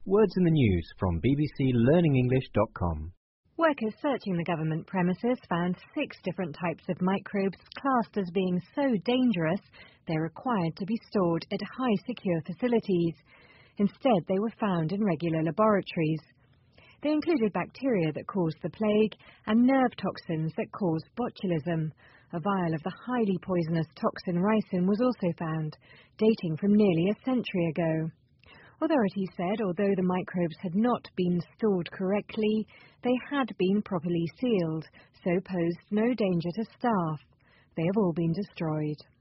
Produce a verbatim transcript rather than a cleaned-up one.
Words in the news from B B C Learning English dot com. Workers searching the government premises found six different types of microbes classed as being so dangerous they're required to be stored at high secure facilities. Instead, they were found in regular laboratories. They included bacteria that cause the plague and nerve toxins that cause botulism. A vial of the highly poisonous toxin ricin was also found, dating from nearly a century ago. Authorities said although the microbes had not been stored correctly, they had been properly sealed, so posed no danger to staff. They have all been destroyed.